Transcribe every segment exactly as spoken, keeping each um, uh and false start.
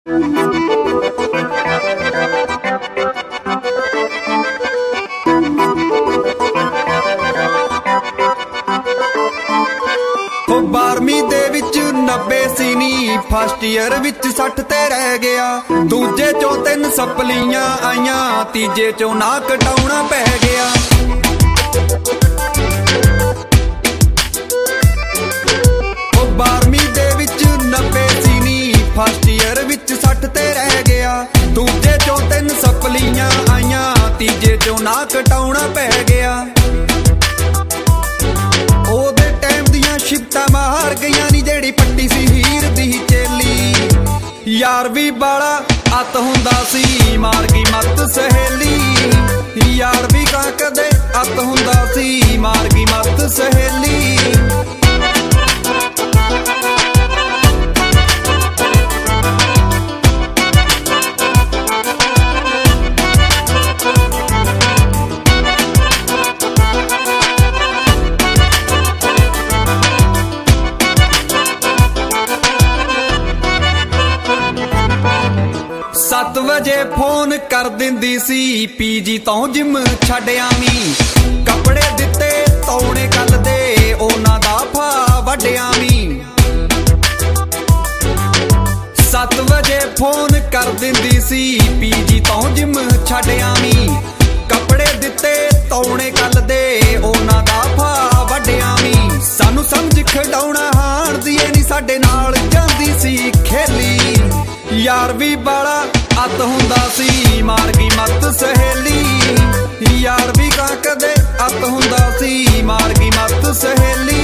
बारहवीं दे विच नब्बे सी नी, first year which सठ ते रह गया। दूजे चो तीन सपलियां आईयां, तीजे चो ना कटाउणा पै गया। बारहवीं दे विच नब्बे सी नी, फस्ट ईयर विच सठ ते रह गया। दूजे चो तीन सपलियां आईयां, तीजे चो ना कटाउणा पै गया। ओदे टाइम दियां शिफ्टां मार गईयां नी, जेड़ी पट्टी सी हीर दी चेली। यार भी बाला अत हुंदा सी, मार गई मत सहेली। यार भी कां कदे अत हुंदा सी, मार गई मत सहेली। सत्त वजे फोन कर दिंदी सी, पीजी तो जिम छड्ड आवीं। कपड़े दिते तौणे कल दे, ओना दा फा वड्ड आवीं। सत्त वजे फोन कर दिंदी सी, पीजी तो जिम छड्ड आवीं। कपड़े दिते तौणे कल दे, ओना दा फा वड्ड आवीं। सानू समझ खड़ाउणा हाण दी नी, साडे नाल जांदी सी खेली। यार भी बाला अत हुंदा सी, मार गई मत सहेली। यार भी कां कदे अत हुंदा सी, मार गई मत सहेली।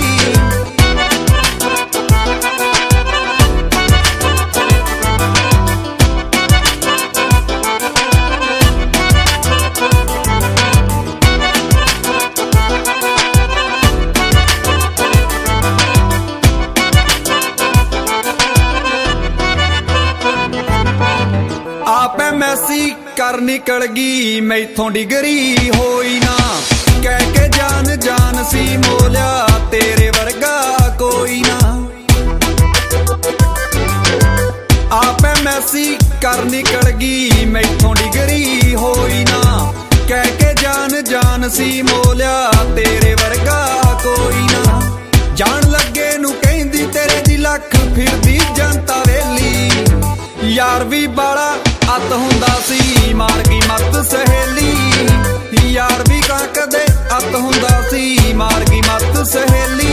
आपे मैसी कर निकल गई, मैथों डिगरी होई ना। कह के जान जान सी मोलिया, तेरे वर्गा कोई ना। आपे मैसी कर निकल गई, मैथों डिगरी होई ना। कह के जान जान सी मोलिया, तेरे वर्गा कोई ना। जान लगे नू कहंदी तेरे दी लख फिरदी जनता वेली। यार भी बाला अत हुंदा सी, मार गई मत सहेली। यार भी कां कदे अत हुंदा सी, मार गई मत सहेली।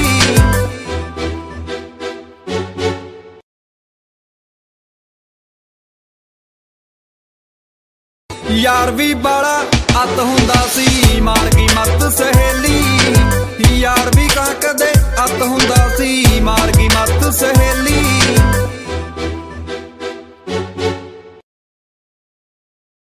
यार भी बाला अत हुंदा सी, मार गई मत सहेली। यार भी कां कदे अत हुंदा